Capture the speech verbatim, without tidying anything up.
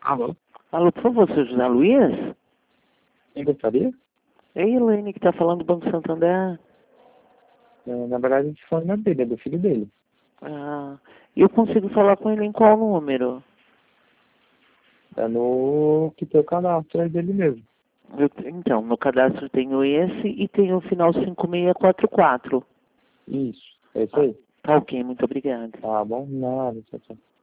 Alô? Alô, por favor, seu José Luiz? Quem gostaria? É a Elaine que está falando do Banco Santander. É, na verdade, a gente fala na dele, é do filho dele. Ah, eu consigo falar com ele em qual número? É no que tem o cadastro é dele mesmo. Eu- então, no cadastro tenho esse e tenho o final cinco seis quatro quatro. Isso, é isso Ah, aí. tá ok, muito obrigada. Tá bom? Nada, tchau, tchau.